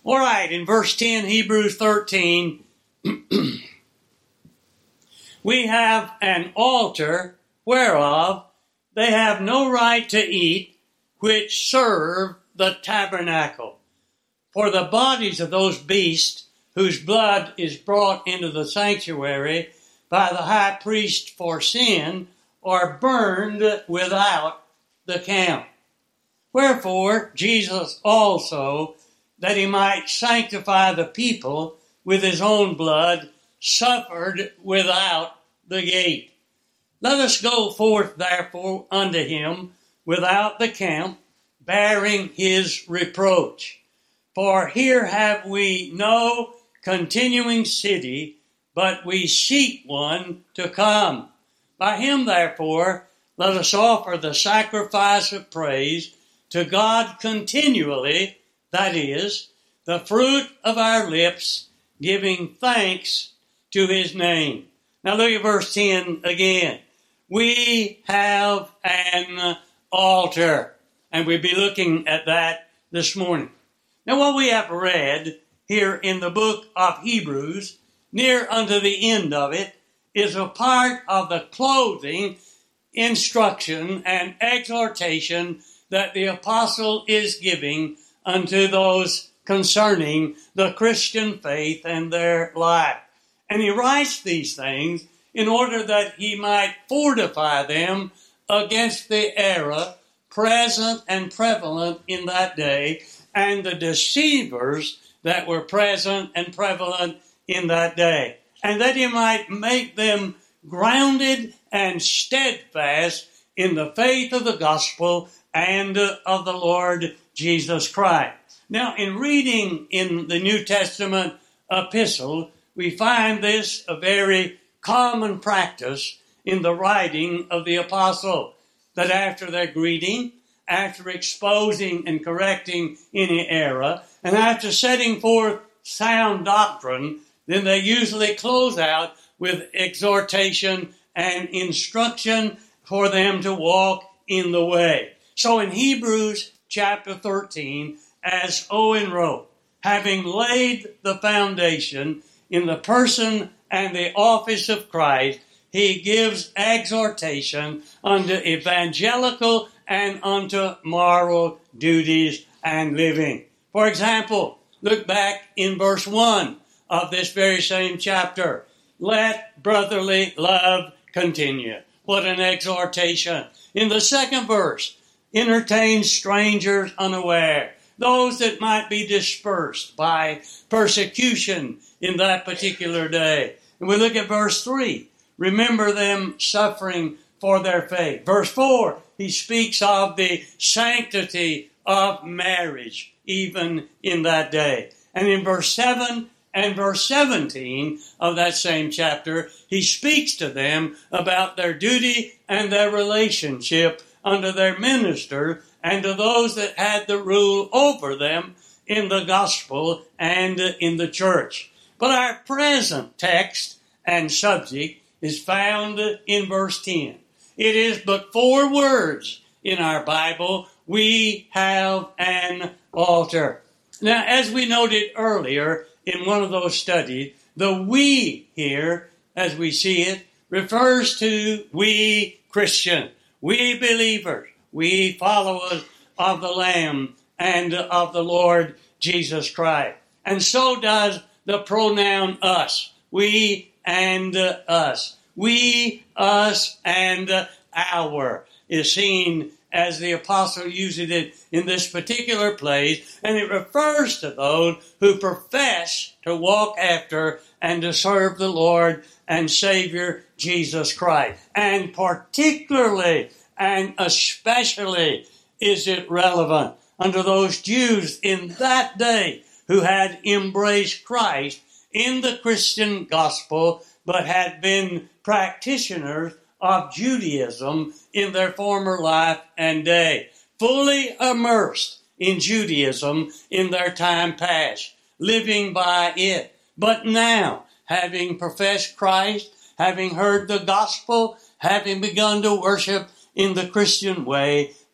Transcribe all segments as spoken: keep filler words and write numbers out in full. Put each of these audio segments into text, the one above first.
All right, in verse ten, Hebrews thirteen, we have an altar whereof they have no right to eat, which serve the tabernacle. For the bodies of those beasts whose blood is brought into the sanctuary by the high priest for sin are burned without the camp. Wherefore Jesus also, that he might sanctify the people with his own blood, suffered without the gate. Let us go forth therefore unto him without the camp, bearing his reproach. For here have we no continuing city, but we seek one to come. By him therefore let us offer the sacrifice of praise to God continually, that is, the fruit of our lips, giving thanks to his name. Now look at verse ten again. We have an altar, and we'll be looking at that this morning. Now what we have read here in the book of Hebrews, near unto the end of it, is a part of the clothing, instruction, and exhortation that the apostle is giving unto those concerning the Christian faith and their life. And he writes these things in order that he might fortify them against the error present and prevalent in that day and the deceivers that were present and prevalent in that day. And that he might make them grounded and steadfast in the faith of the gospel and of the Lord Jesus Christ. Now, in reading in the New Testament epistle, we find this a very common practice in the writing of the apostle, that after their greeting, after exposing and correcting any error, and after setting forth sound doctrine, then they usually close out with exhortation and instruction for them to walk in the way. So in Hebrews chapter thirteen, as Owen wrote, having laid the foundation in the person and the office of Christ, he gives exhortation unto evangelical and unto moral duties and living. For example, look back in verse one of this very same chapter. Let brotherly love continue. What an exhortation. In the second verse, entertain strangers unaware, those that might be dispersed by persecution in that particular day. And we look at verse three. Remember them suffering for their faith. Verse four, he speaks of the sanctity of marriage, even in that day. And in verse seven and verse seventeen of that same chapter, he speaks to them about their duty and their relationship under their minister and to those that had the rule over them in the gospel and in the church. But our present text and subject is found in verse ten. It is but four words in our Bible. We have an altar. Now, as we noted earlier in one of those studies, the we here, as we see it, refers to we Christian, we believers, we followers of the Lamb and of the Lord Jesus Christ. And so does the pronoun us, we and uh, us. We, us, and uh, our is seen as the apostle uses it in this particular place, and it refers to those who profess to walk after and to serve the Lord and Savior Jesus Christ. And particularly and especially is it relevant unto those Jews in that day who had embraced Christ in the Christian gospel, but had been practitioners of Judaism in their former life and day, fully immersed in Judaism in their time past, living by it. But now, having professed Christ, having heard the gospel, having begun to worship in the Christian way,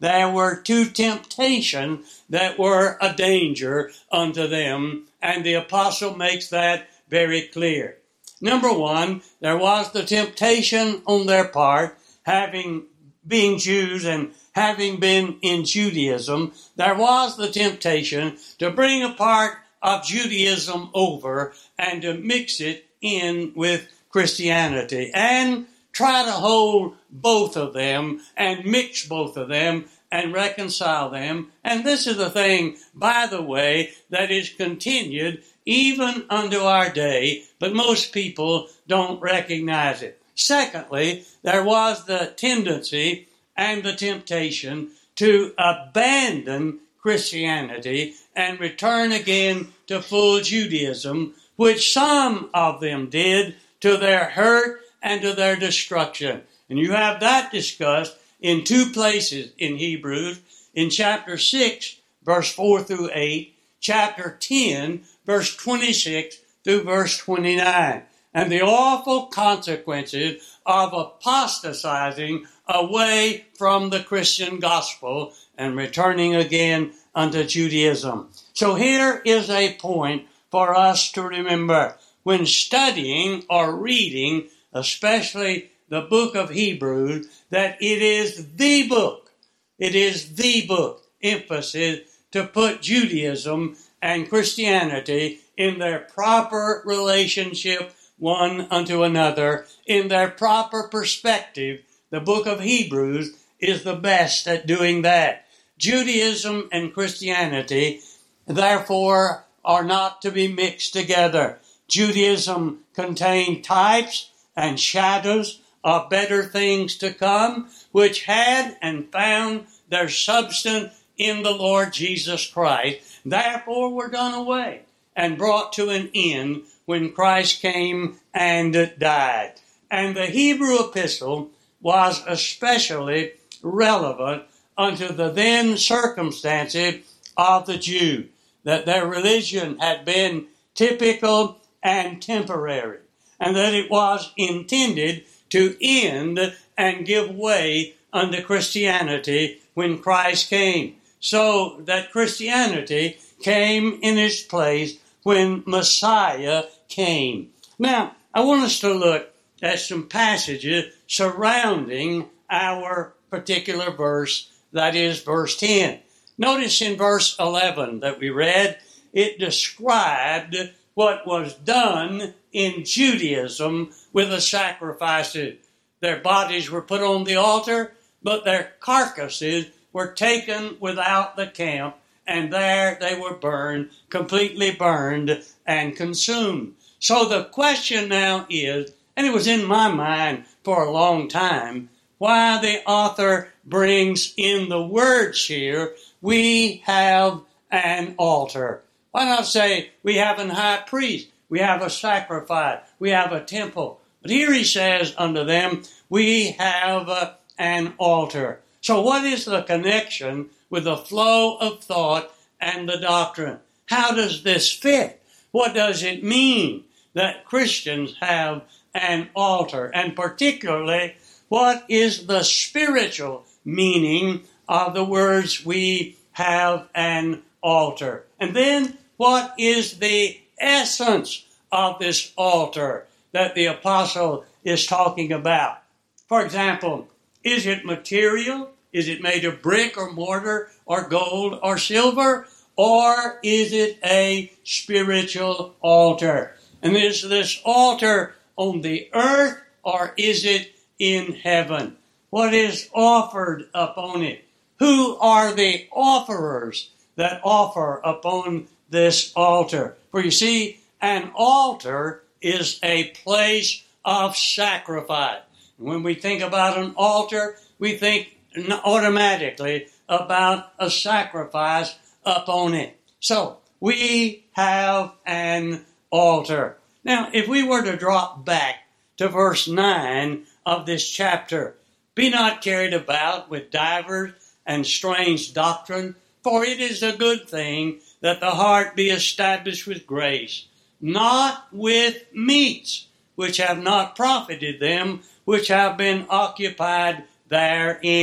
there were two temptations that were a danger unto them, and the apostle makes that very clear. Number one, there was the temptation on their part, having being Jews and having been in Judaism, there was the temptation to bring a part of Judaism over and to mix it in with Christianity and try to hold both of them and mix both of them and reconcile them. And this is the thing, by the way, that is continued even unto our day, but most people don't recognize it. Secondly, there was the tendency and the temptation to abandon Christianity and return again to full Judaism, which some of them did to their hurt and to their destruction. And you have that discussed in two places in Hebrews, in chapter six, verse four through eight, chapter ten, verse twenty-six through verse twenty-nine, and the awful consequences of apostatizing away from the Christian gospel and returning again unto Judaism. So here is a point for us to remember when studying or reading, especially the book of Hebrews, that it is the book, it is the book, emphasis, to put Judaism and Christianity in their proper relationship one unto another, in their proper perspective. The book of Hebrews is the best at doing that. Judaism and Christianity, therefore, are not to be mixed together. Judaism contained types and shadows of better things to come, which had and found their substance in the Lord Jesus Christ. Therefore were done away and brought to an end when Christ came and died. And the Hebrew epistle was especially relevant unto the then circumstances of the Jew, that their religion had been typical and temporary, and that it was intended to end and give way unto Christianity when Christ came, so that Christianity came in its place when Messiah came. Now, I want us to look at some passages surrounding our particular verse, that is verse ten. Notice in verse eleven that we read, it described what was done in Judaism with the sacrifices. Their bodies were put on the altar, but their carcasses were taken without the camp, and there they were burned, completely burned and consumed. So the question now is, and it was in my mind for a long time, why the author brings in the words here, we have an altar. Why not say we have an high priest, we have a sacrifice, we have a temple. But here he says unto them, we have uh, an altar. So what is the connection with the flow of thought and the doctrine? How does this fit? What does it mean that Christians have an altar? And particularly, what is the spiritual meaning of the words we have an altar? And then, what is the essence of this altar that the apostle is talking about? For example, is it material? Is it made of brick or mortar or gold or silver? Or is it a spiritual altar? And is this altar on the earth or is it in heaven? What is offered upon it? Who are the offerers that offer upon this altar? For you see, an altar is a place of sacrifice. When we think about an altar, we think automatically about a sacrifice upon it. So, we have an altar. Now, if we were to drop back to verse nine of this chapter, be not carried about with divers and strange doctrine, for it is a good thing that the heart be established with grace, not with meats, which have not profited them, which have been occupied therein.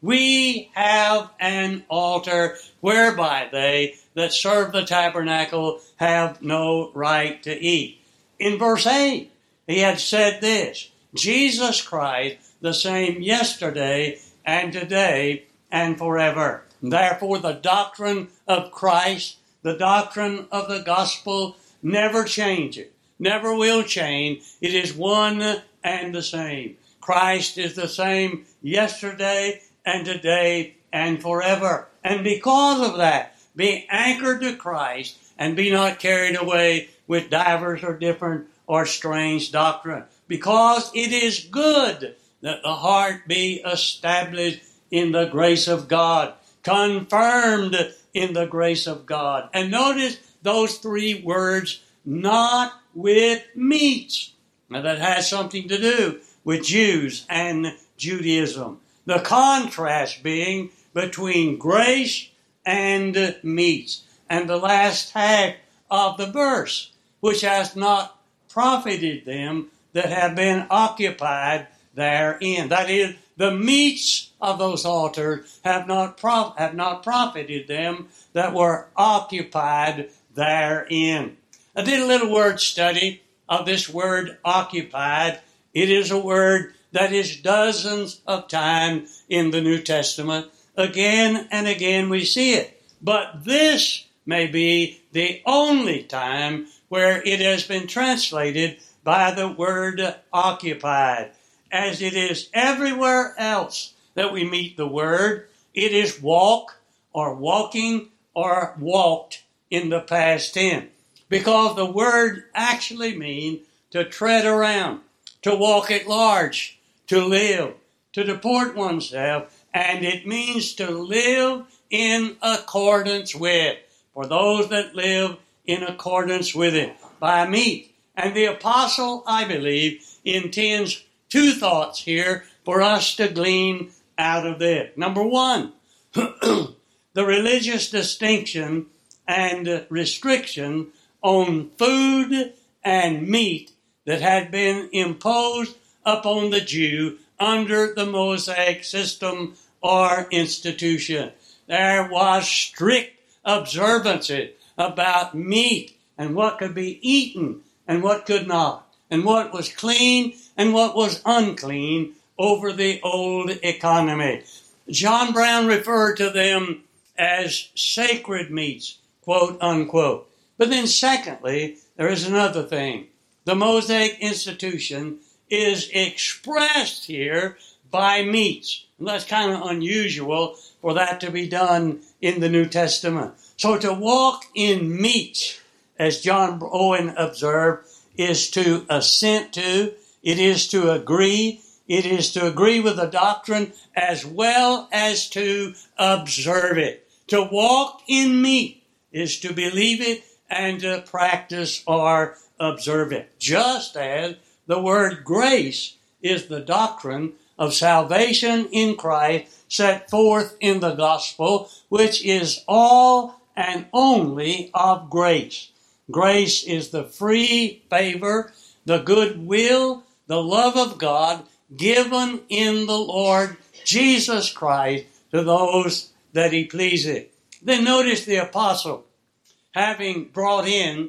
We have an altar whereby they that serve the tabernacle have no right to eat. In verse eight, he had said this, Jesus Christ, the same yesterday and today and forever. Therefore, the doctrine of Christ, the doctrine of the gospel, never changes, never will change. It is one and the same. Christ is the same yesterday and today and forever. And because of that, be anchored to Christ and be not carried away with divers or different or strange doctrine. Because it is good that the heart be established in the grace of God, confirmed in the grace of God. And notice those three words, not with meats. Now that has something to do with Jews and Judaism. The contrast being between grace and meats. And the last half of the verse, which has not profited them that have been occupied therein. That is, the meats of those altars have not prof- have not profited them that were occupied therein. I did a little word study of this word occupied. It is a word that is dozens of times in the New Testament. Again and again we see it. But this may be the only time where it has been translated by the word occupied. As it is everywhere else that we meet the word, it is walk or walking or walked in the past tense. Because the word actually means to tread around, to walk at large, to live, to deport oneself, and it means to live in accordance with, for those that live in accordance with it, by meat. And the apostle, I believe, intends two thoughts here for us to glean out of this. Number one, the religious distinction and restriction on food and meat that had been imposed upon the Jew under the Mosaic system or institution. There was strict observances about meat and what could be eaten and what could not, and what was clean and what was unclean over the old economy. John Brown referred to them as sacred meats, quote unquote. But then secondly, there is another thing. The Mosaic institution is expressed here by meats. And that's kind of unusual for that to be done in the New Testament. So to walk in meats, as John Owen observed, is to assent to, it is to agree, it is to agree with the doctrine as well as to observe it. To walk in meat is to believe it and to practice or observe it. Just as the word grace is the doctrine of salvation in Christ set forth in the gospel, which is all and only of grace. Grace is the free favor, the goodwill, the love of God given in the Lord Jesus Christ to those that he pleases. Then notice the apostle, having brought in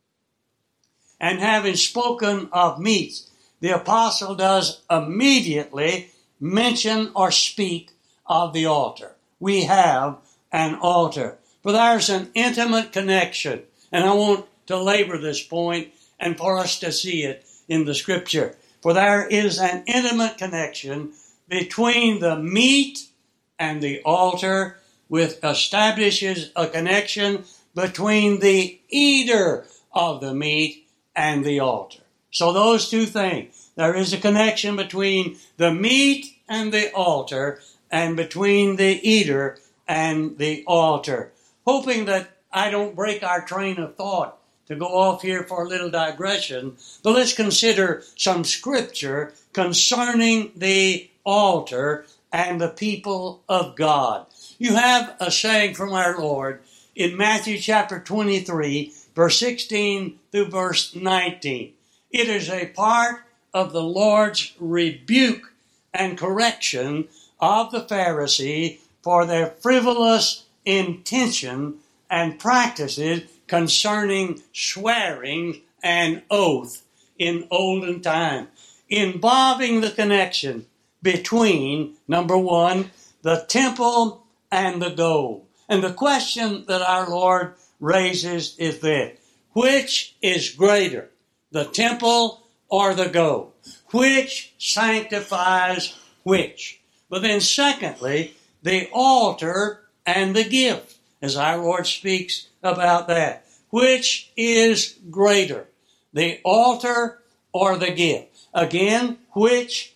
and having spoken of meats, the apostle does immediately mention or speak of the altar. We have an altar. For there's an intimate connection, and I want to labor this point and for us to see it in the scripture. For there is an intimate connection between the meat and the altar, which establishes a connection between the eater of the meat and the altar. So those two things, there is a connection between the meat and the altar, and between the eater and the altar. Hoping that I don't break our train of thought to go off here for a little digression, but let's consider some scripture concerning the altar and the people of God. You have a saying from our Lord in Matthew chapter twenty-three, verse sixteen through verse nineteen. It is a part of the Lord's rebuke and correction of the Pharisee for their frivolous intention and practices concerning swearing and oath in olden time, involving the connection between, number one, the temple and the gold. And the question that our Lord raises is this: which is greater, the temple or the gold? Which sanctifies which? But then secondly, the altar and the gift, as our Lord speaks about that. Which is greater, the altar or the gift? Again, which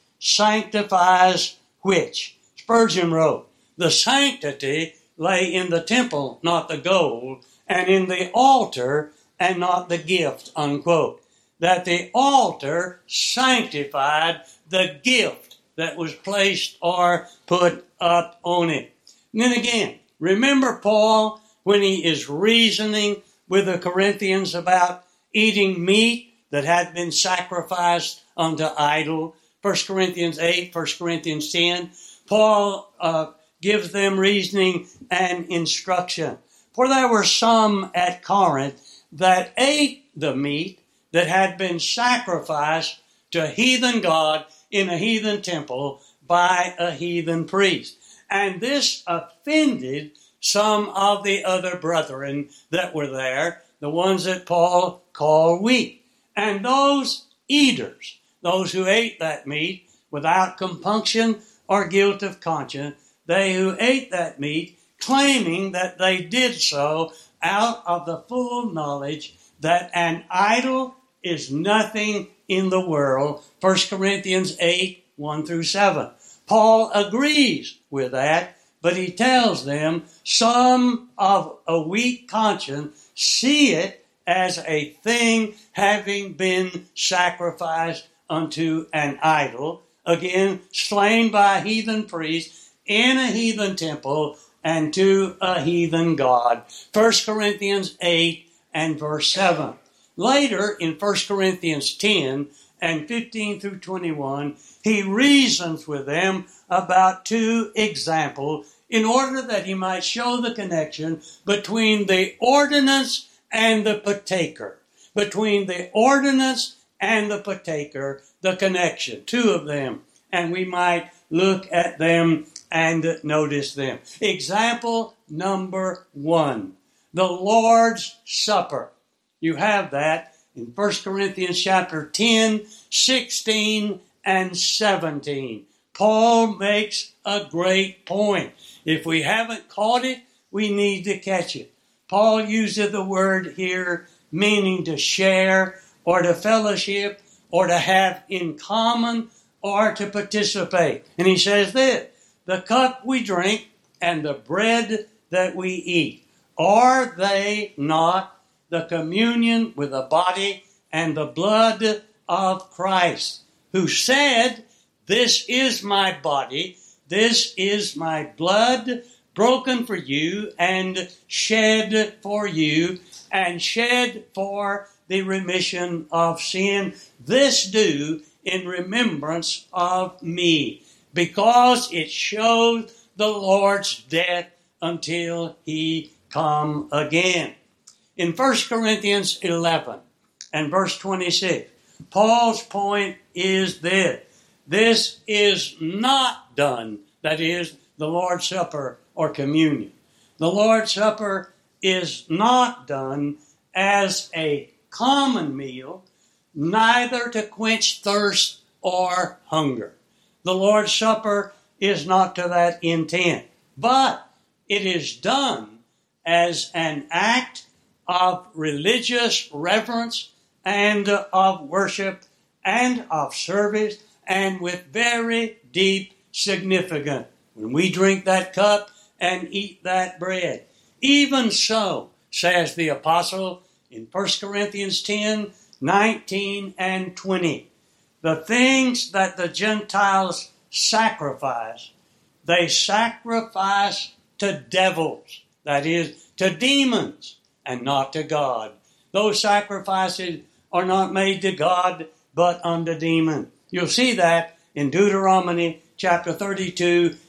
sanctifies which? Spurgeon wrote, the sanctity lay in the temple, not the gold, and in the altar and not the gift, unquote. That the altar sanctified the gift that was placed or put up on it. And then again, remember Paul when he is reasoning with the Corinthians about eating meat that had been sacrificed unto idol. First Corinthians eight, First Corinthians ten. Paul uh, gives them reasoning and instruction. For there were some at Corinth that ate the meat that had been sacrificed to heathen god in a heathen temple by a heathen priest. And this offended some of the other brethren that were there, the ones that Paul called weak. And those eaters, those who ate that meat without compunction or guilt of conscience, they who ate that meat, claiming that they did so out of the full knowledge that an idol is nothing in the world. First Corinthians eight, one through seven. Paul agrees with that, but he tells them some of a weak conscience see it as a thing having been sacrificed unto an idol, again, slain by a heathen priest in a heathen temple and to a heathen god. First Corinthians eight and verse seven. Later, in First Corinthians ten and fifteen through twenty-one, he reasons with them about two examples in order that he might show the connection between the ordinance and the partaker. Between the ordinance and the partaker, the connection, two of them. And we might look at them and notice them. Example number one, the Lord's Supper. You have that in First Corinthians chapter ten, sixteen, and seventeen. Paul makes a great point. If we haven't caught it, we need to catch it. Paul uses the word here meaning to share or to fellowship or to have in common or to participate. And he says this: the cup we drink and the bread that we eat, are they not the communion with the body and the blood of Christ, who said, this is my body, this is my blood, broken for you and shed for you, and shed for the remission of sin. This do in remembrance of me, because it shows the Lord's death until he come again. In First Corinthians eleven and verse twenty-six, Paul's point is this: this is not done, that is, the Lord's Supper or communion. The Lord's Supper is not done as a common meal, neither to quench thirst or hunger. The Lord's Supper is not to that intent, but it is done as an act of religious reverence and of worship and of service, and with very deep significance. When we drink that cup and eat that bread, even so, says the apostle in First Corinthians ten, nineteen, and twenty, the things that the Gentiles sacrifice, they sacrifice to devils, that is, to demons, and not to God. Those sacrifices are not made to God, but unto demons. You'll see that in Deuteronomy chapter thirty-two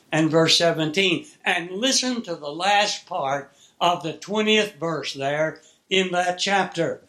and verse seventeen. And listen to the last part of the twentieth verse there in that chapter.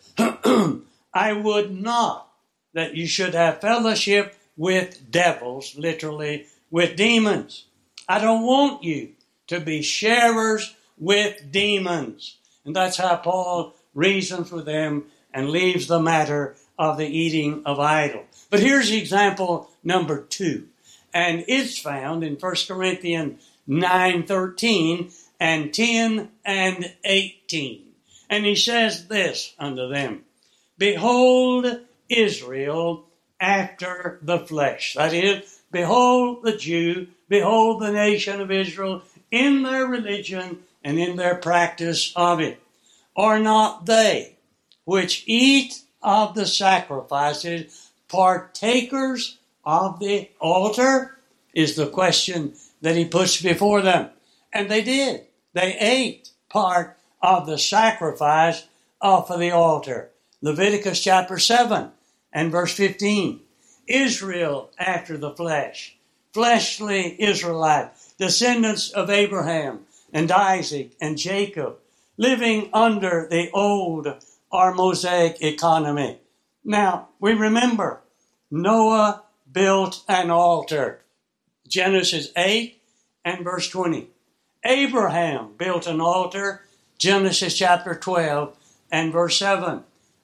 I would not that you should have fellowship with devils, literally with demons. I don't want you to be sharers with demons. And that's how Paul reasons with them and leaves the matter of the eating of idol. But here's example number two. And it's found in First Corinthians nine thirteen and ten and eighteen. And he says this unto them, behold Israel after the flesh. That is, behold the Jew, behold the nation of Israel in their religion and in their practice of it. Are not they which eat of the sacrifices partakers of the altar? Is the question that he puts before them. And they did. They ate part of the sacrifice off of the altar. Leviticus chapter seven and verse fifteen. Israel after the flesh. Fleshly Israelite. Descendants of Abraham and Isaac and Jacob. Living under the old or Mosaic economy. Now, we remember Noah built an altar. Genesis eight and verse twenty. Abraham built an altar. Genesis chapter twelve and verse seven.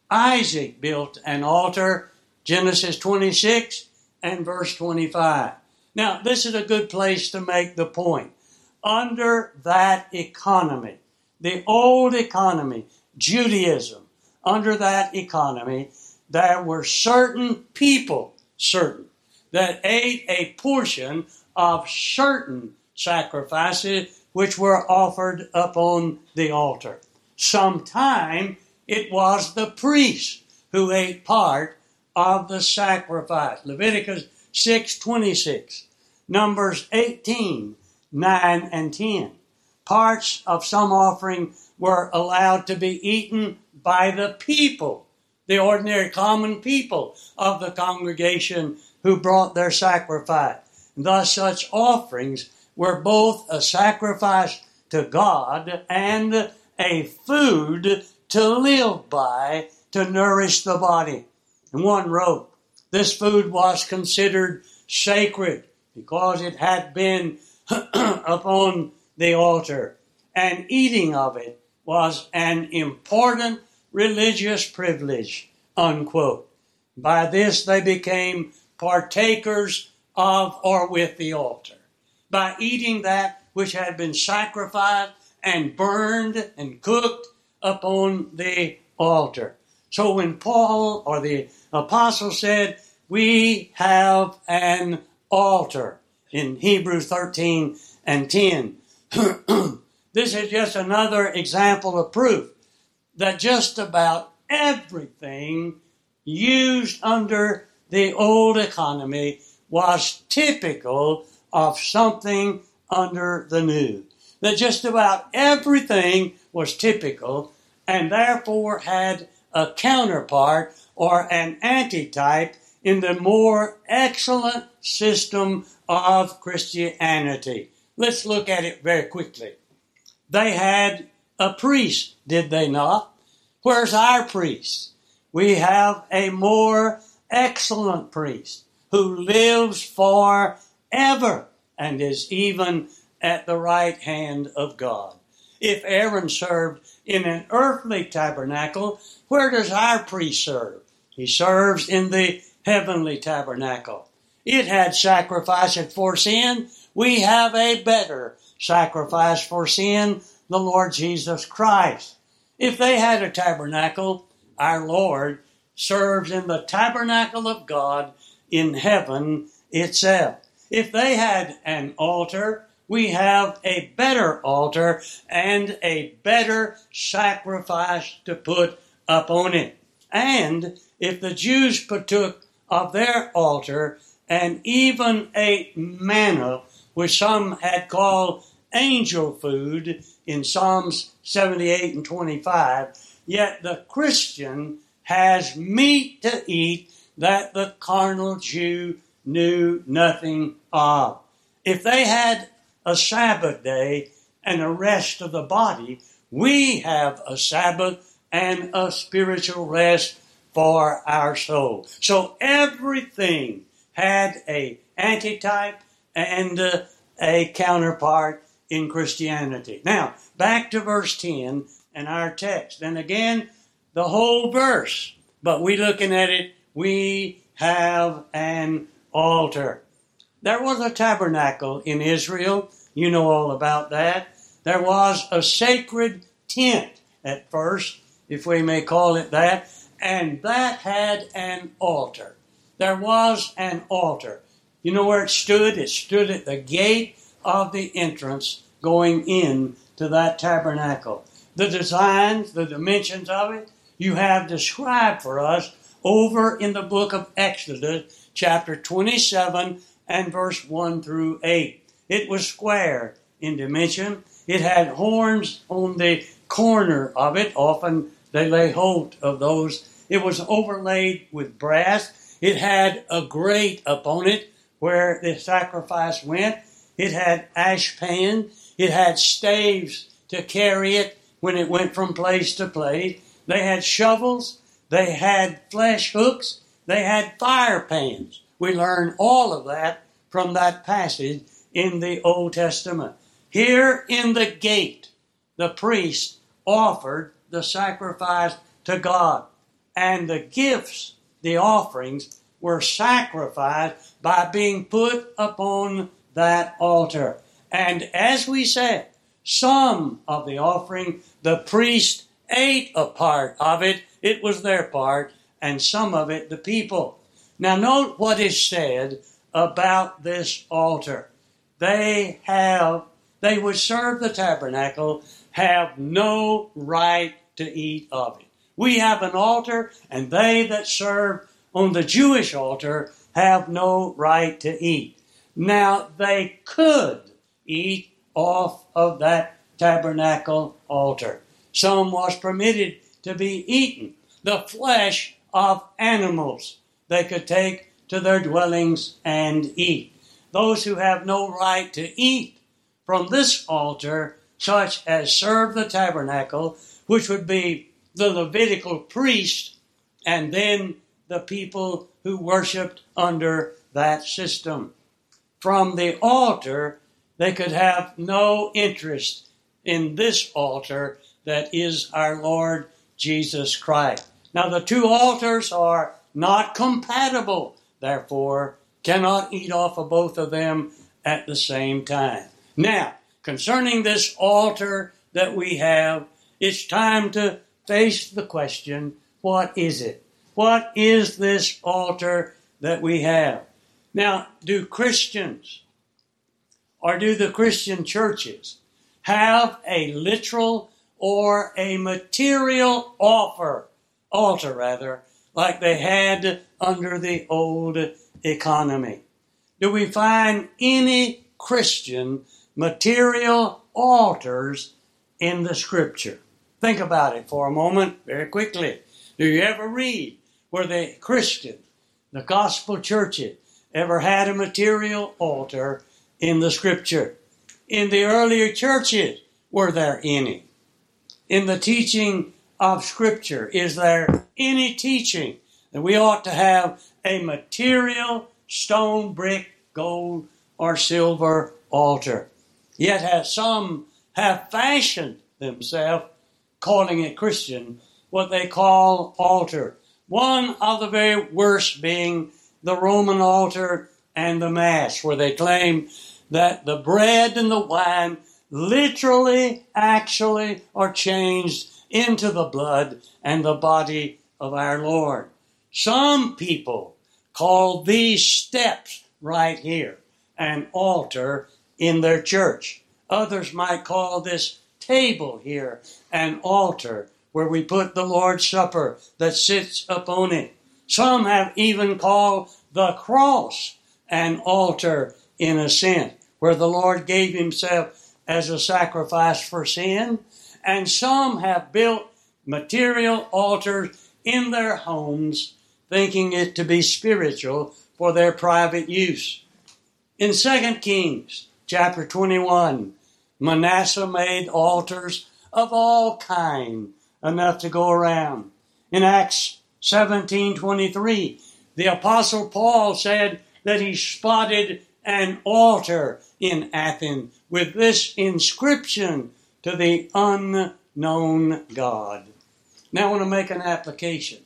Isaac built an altar. Genesis twenty-six and verse twenty-five. Now, this is a good place to make the point. Under that economy, the old economy, Judaism, under that economy, there were certain people, certain, that ate a portion of certain sacrifices which were offered upon the altar. Sometime it was the priest who ate part of the sacrifice. Leviticus six twenty-six, Numbers eighteen, nine and ten. Parts of some offering were allowed to be eaten by the people, the ordinary common people of the congregation who brought their sacrifice. Thus such offerings were both a sacrifice to God and a food to live by to nourish the body. And one wrote, this food was considered sacred because it had been upon the altar, and eating of it was an important religious privilege, unquote. By this they became partakers of or with the altar. By eating that which had been sacrificed and burned and cooked upon the altar. So when Paul or the apostle said, we have an altar in Hebrews thirteen and ten, this is just another example of proof that just about everything used under the old economy was typical of something under the new. That just about everything was typical and therefore had a counterpart or an antitype in the more excellent system of Christianity. Let's look at it very quickly. They had a priest, did they not? Where's our priest? We have a more excellent priest who lives forever and is even at the right hand of God. If Aaron served in an earthly tabernacle, where does our priest serve? He serves in the heavenly tabernacle. It had sacrifices for sin. We have a better sacrifice for sin, the Lord Jesus Christ. If they had a tabernacle, our Lord serves in the tabernacle of God in heaven itself. If they had an altar, we have a better altar and a better sacrifice to put upon it. And if the Jews partook of their altar and even ate manna, which some had called angel food in Psalms seventy-eight and twenty-five, yet the Christian has meat to eat that the carnal Jew knew nothing of. If they had a Sabbath day and a rest of the body, we have a Sabbath and a spiritual rest for our soul. So everything had a antitype and a, a counterpart in Christianity. Now, back to verse ten and our text. And again, the whole verse. But we looking at it, we have an altar. There was a tabernacle in Israel. You know all about that. There was a sacred tent at first, if we may call it that, and that had an altar. There was an altar. You know where it stood? It stood at the gate of the entrance going in to that tabernacle. The designs, the dimensions of it, you have described for us over in the book of Exodus, chapter twenty-seven and verse one through eight. It was square in dimension. It had horns on the corner of it. Often they lay hold of those. It was overlaid with brass. It had a grate upon it where the sacrifice went. It had ash pan. It had staves to carry it when it went from place to place. They had shovels. They had flesh hooks. They had fire pans. We learn all of that from that passage in the Old Testament. Here in the gate, the priest offered the sacrifice to God. And the gifts, the offerings, were sacrificed by being put upon that altar. And as we said, some of the offering, the priest ate a part of it. It was their part. And some of it, the people. Now note what is said about this altar. They have, they would serve the tabernacle, have no right to eat of it. We have an altar, and they that serve on the Jewish altar have no right to eat. Now, they could eat off of that tabernacle altar. Some was permitted to be eaten. The flesh of animals they could take to their dwellings and eat. Those who have no right to eat from this altar, such as serve the tabernacle, which would be the Levitical priest, and then the people who worshipped under that system. From the altar, they could have no interest in this altar that is our Lord Jesus Christ. Now, the two altars are not compatible, therefore, cannot eat off of both of them at the same time. Now, concerning this altar that we have, it's time to face the question, what is it? What is this altar that we have? Now, do Christians, or do the Christian churches, have a literal or a material offer, altar rather, like they had under the old economy? Do we find any Christian material altars in the Scripture? Think about it for a moment, very quickly. Do you ever read where the Christian, the gospel churches, ever had a material altar in the Scripture? In the earlier churches, were there any? In the teaching of Scripture, is there any teaching that we ought to have a material stone, brick, gold, or silver altar? Yet has some have fashioned themselves, calling it Christian, what they call altar. One of the very worst being the Roman altar and the Mass, where they claim that the bread and the wine literally, actually are changed into the blood and the body of our Lord. Some people call these steps right here an altar in their church. Others might call this table here an altar where we put the Lord's Supper that sits upon it. Some have even called the cross an altar in a sense, where the Lord gave himself as a sacrifice for sin. And some have built material altars in their homes, thinking it to be spiritual for their private use. In Second Kings, chapter twenty-one, Manasseh made altars of all kind, enough to go around. In Acts seventeen twenty-three, the Apostle Paul said that he spotted an altar in Athens with this inscription, to the unknown God. Now I want to make an application.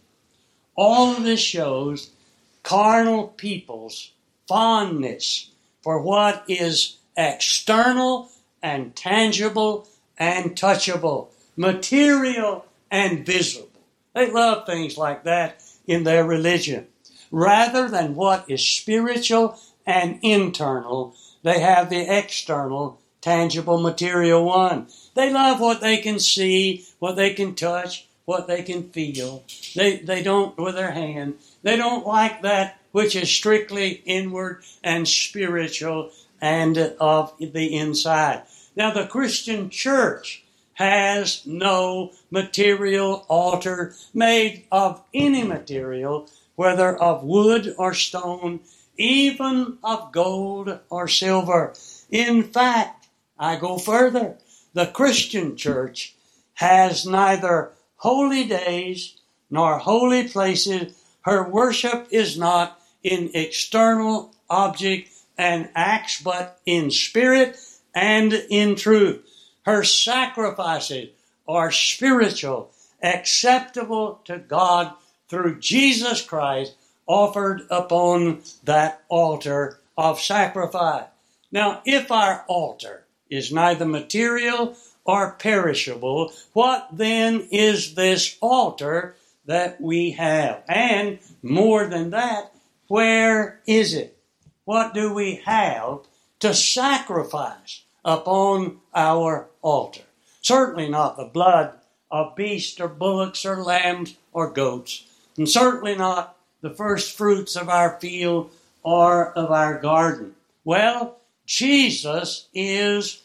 All of this shows carnal people's fondness for what is external and tangible and touchable, material and visible. They love things like that in their religion. Rather than what is spiritual and internal, they have the external, tangible, material one. They love what they can see, what they can touch, what they can feel. They, they don't, with their hand, they don't like that which is strictly inward and spiritual and of the inside. Now, the Christian church has no material altar made of any material, whether of wood or stone, even of gold or silver. In fact, I go further. The Christian church has neither holy days nor holy places. Her worship is not in external object and acts, but in spirit and in truth. Her sacrifices are spiritual, acceptable to God through Jesus Christ, offered upon that altar of sacrifice. Now, if our altar is neither material or perishable, what then is this altar that we have? And more than that, where is it? What do we have to sacrifice upon our altar? Certainly not the blood of beasts or bullocks or lambs or goats, and certainly not the first fruits of our field or of our garden. Well, Jesus is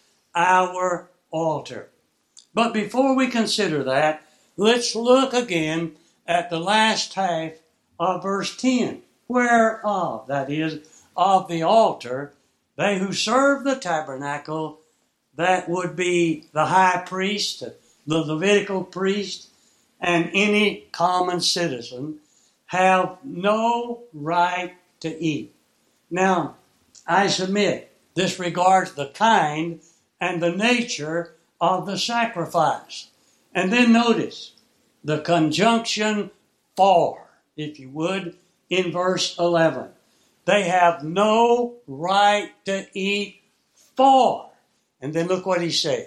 our altar. But before we consider that, let's look again at the last half of verse ten. Whereof, that is, of the altar, they who serve the tabernacle, that would be the high priest, the Levitical priest, and any common citizen, have no right to eat. Now, I submit, this regards the kind and the nature of the sacrifice. And then notice the conjunction for, if you would, in verse eleven. They have no right to eat for. And then look what he said.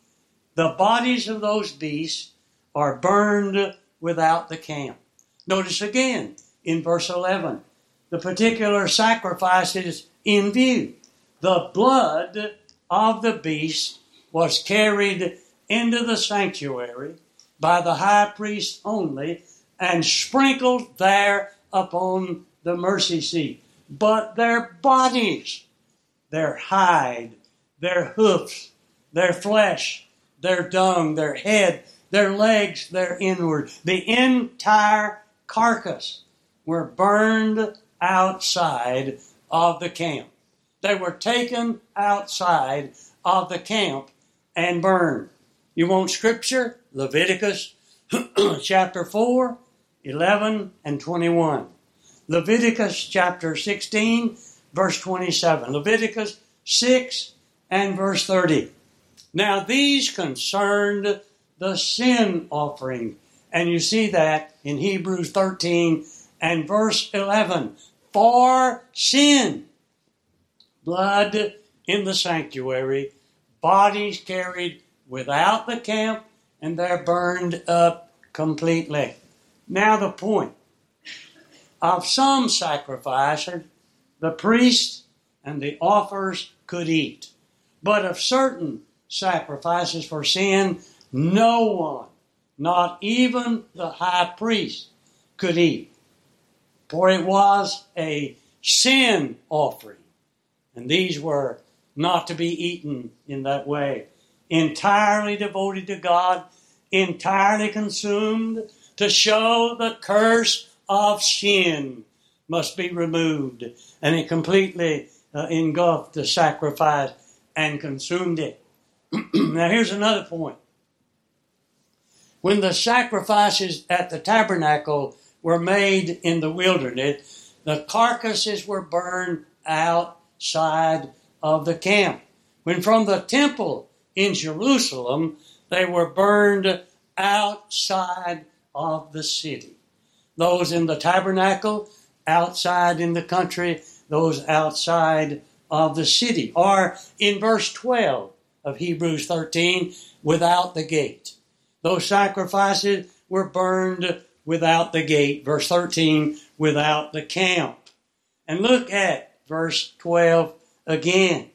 The bodies of those beasts are burned without the camp. Notice again in verse eleven, the particular sacrifice is in view. The blood of the beast was carried into the sanctuary by the high priest only and sprinkled there upon the mercy seat. But their bodies, their hide, their hoofs, their flesh, their dung, their head, their legs, their inward, the entire carcass were burned outside of the camp. They were taken outside of the camp and burned. You want scripture? Leviticus chapter four, eleven, and twenty-one. Leviticus chapter sixteen, verse twenty-seven. Leviticus six and verse thirty. Now these concerned the sin offering. And you see that in Hebrews thirteen and verse eleven. For sin. Blood in the sanctuary, bodies carried without the camp, and they're burned up completely. Now the point. Of some sacrifices, the priest and the offers could eat. But of certain sacrifices for sin, no one, not even the high priest, could eat. For it was a sin offering. And these were not to be eaten in that way. Entirely devoted to God, entirely consumed to show the curse of sin must be removed. And it completely uh, engulfed the sacrifice and consumed it. Now here's another point. When the sacrifices at the tabernacle were made in the wilderness, the carcasses were burned outside of the camp. When from the temple in Jerusalem, they were burned outside of the city. Those in the tabernacle, outside in the country, those outside of the city. Or in verse twelve of Hebrews thirteen, without the gate. Those sacrifices were burned without the gate. Verse thirteen, without the camp. And look at verse twelve again.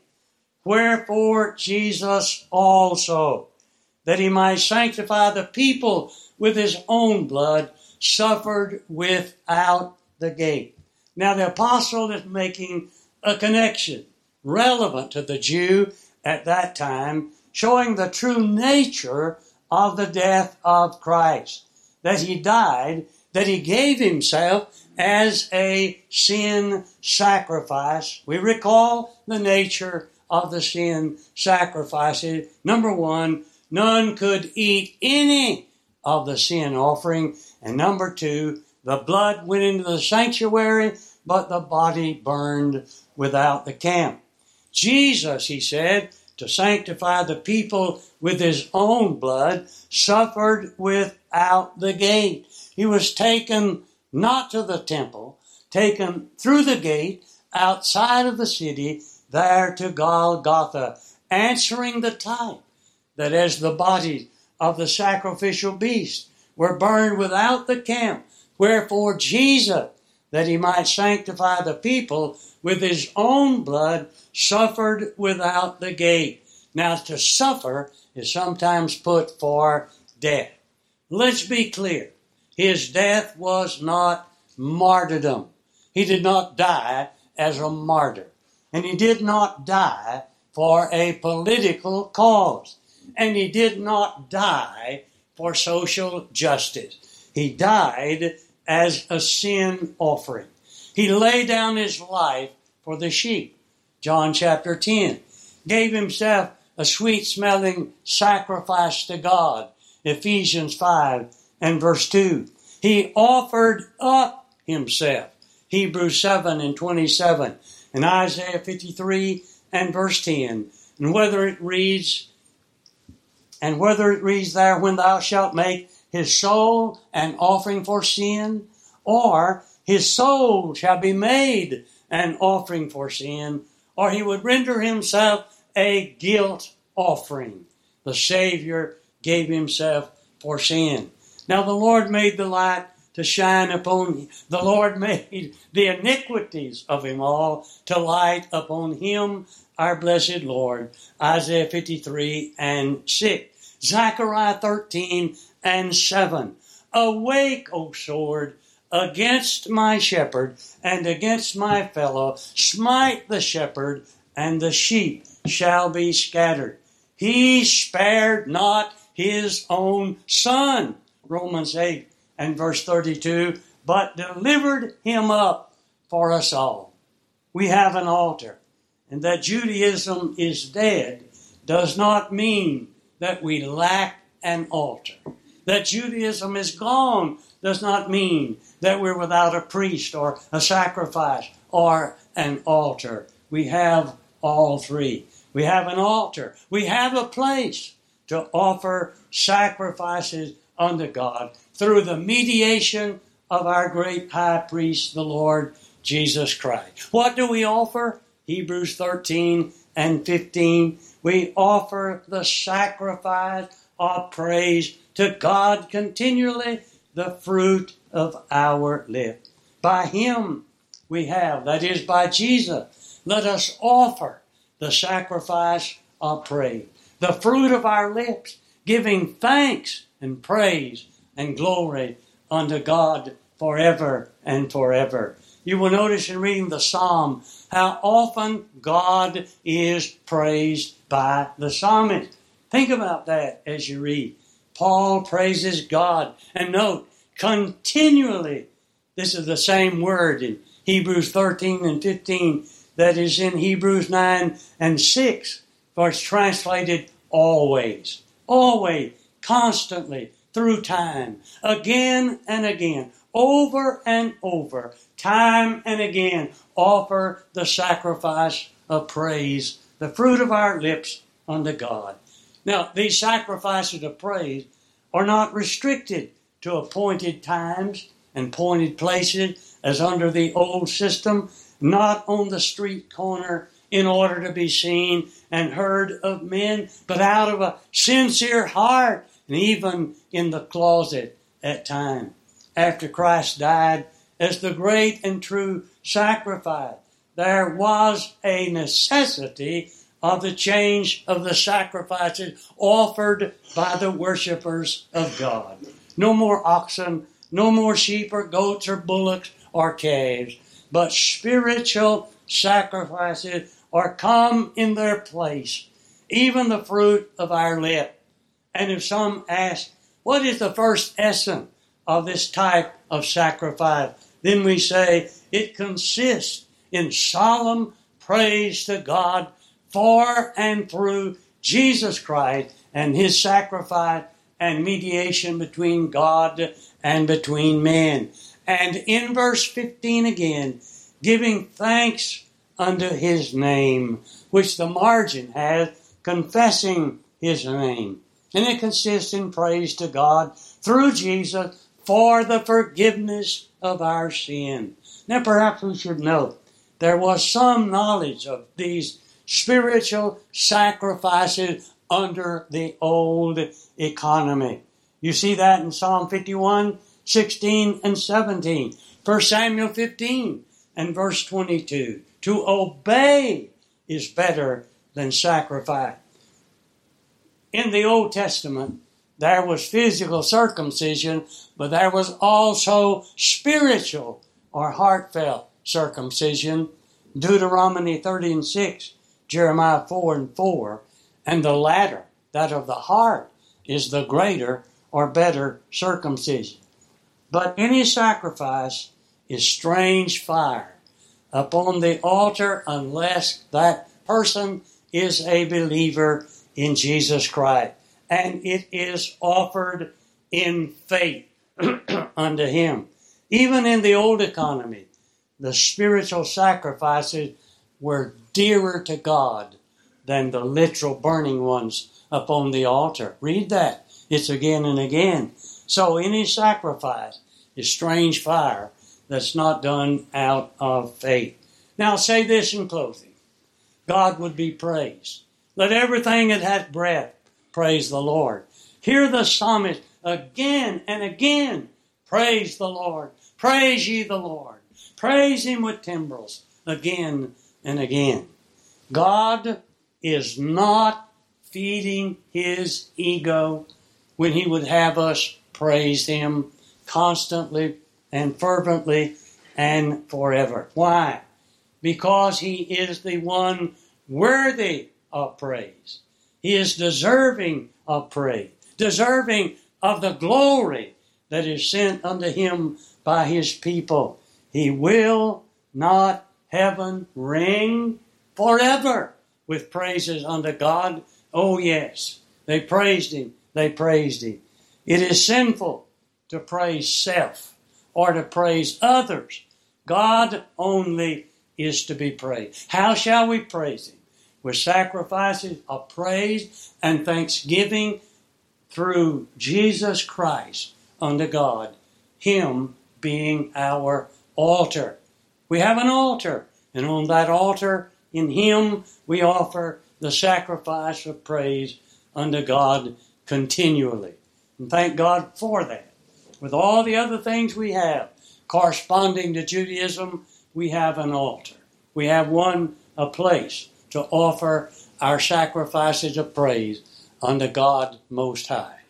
Wherefore Jesus also, that he might sanctify the people with his own blood, suffered without the gate. Now the apostle is making a connection relevant to the Jew at that time, showing the true nature of the death of Christ. That he died, that he gave himself as a sin sacrifice. We recall the nature of the sin sacrifices. Number one, none could eat any of the sin offering. And number two, the blood went into the sanctuary, but the body burned without the camp. Jesus, he said, to sanctify the people with his own blood, suffered without the gate. He was taken not to the temple, taken through the gate, outside of the city, there to Golgotha, answering the type that as the bodies of the sacrificial beast were burned without the camp, wherefore Jesus, that he might sanctify the people with his own blood, suffered without the gate. Now, to suffer is sometimes put for death. Let's be clear. His death was not martyrdom. He did not die as a martyr. And he did not die for a political cause. And he did not die for social justice. He died as a sin offering. He laid down his life for the sheep. John chapter ten. Gave himself a sweet-smelling sacrifice to God. Ephesians five and verse two. He offered up himself. Hebrews seven and twenty-seven. And Isaiah fifty-three and verse ten. And whether it reads, and whether it reads there, when thou shalt make his soul an offering for sin, or his soul shall be made an offering for sin, or he would render himself a guilt offering. The Savior gave himself for sin. Now the Lord made the light to shine upon him. The Lord made the iniquities of them all to light upon him, our blessed Lord. Isaiah fifty-three and six. Zechariah thirteen and seven. Awake, O sword, against my shepherd and against my fellow. Smite the shepherd, and the sheep shall be scattered. He spared not his own son. Romans eight and verse thirty-two. But delivered him up for us all. We have an altar. And that Judaism is dead does not mean that we lack an altar. That Judaism is gone does not mean that we're without a priest or a sacrifice or an altar. We have all three. We have an altar. We have a place to offer sacrifices unto God through the mediation of our great high priest, the Lord Jesus Christ. What do we offer? Hebrews thirteen and fifteen. We offer the sacrifice of praise to God continually, the fruit of our lips. By him we have, that is by Jesus, let us offer the sacrifice of praise. The fruit of our lips, giving thanks and praise and glory unto God forever and forever. You will notice in reading the psalm how often God is praised by the psalmist. Think about that as you read. Paul praises God. And note, continually, this is the same word in Hebrews thirteen and fifteen that is in Hebrews nine and six. for it's translated always, always, constantly, through time, again and again, over and over, time and again, offer the sacrifice of praise, the fruit of our lips unto God. Now, these sacrifices of praise are not restricted to appointed times and appointed places as under the old system, not on the street corner in order to be seen and heard of men, but out of a sincere heart and even in the closet at times. After Christ died as the great and true sacrifice, there was a necessity of the change of the sacrifices offered by the worshipers of God. No more oxen, no more sheep or goats or bullocks or calves, but spiritual sacrifices are come in their place, even the fruit of our lip. And if some ask, what is the first essence of this type of sacrifice? Then we say it consists in solemn praise to God for and through Jesus Christ and His sacrifice and mediation between God and between men. And in verse fifteen again, giving thanks unto His name, which the margin has, confessing His name. And it consists in praise to God through Jesus for the forgiveness of our sin. Now perhaps we should note there was some knowledge of these spiritual sacrifices under the old economy. You see that in Psalm fifty-one, sixteen and seventeen. First Samuel fifteen and verse twenty-two. To obey is better than sacrifice. In the Old Testament, there was physical circumcision, but there was also spiritual or heartfelt circumcision. Deuteronomy thirty and six, Jeremiah four and four, and the latter, that of the heart, is the greater or better circumcision. But any sacrifice is strange fire upon the altar unless that person is a believer in Jesus Christ, and it is offered in faith unto Him. Even in the old economy, the spiritual sacrifices were dearer to God than the literal burning ones upon the altar. Read that. It's again and again. So any sacrifice is strange fire that's not done out of faith. Now I'll say this in closing. God would be praised. Let everything that hath breath praise the Lord. Hear the psalmist again and again. Praise the Lord. Praise ye the Lord. Praise Him with timbrels again and again. God is not feeding His ego when He would have us praise Him constantly and fervently and forever. Why? Because He is the one worthy of praise. He is deserving of praise, deserving of the glory that is sent unto Him by His people. He will not heaven ring forever with praises unto God. Oh yes, they praised Him, they praised Him. It is sinful to praise self or to praise others. God only is to be praised. How shall we praise Him? With sacrifices of praise and thanksgiving through Jesus Christ unto God, Him being our altar. We have an altar, and on that altar, in Him, we offer the sacrifice of praise unto God continually. And thank God for that. With all the other things we have, corresponding to Judaism, we have an altar. We have one, a place to offer our sacrifices of praise unto God Most High.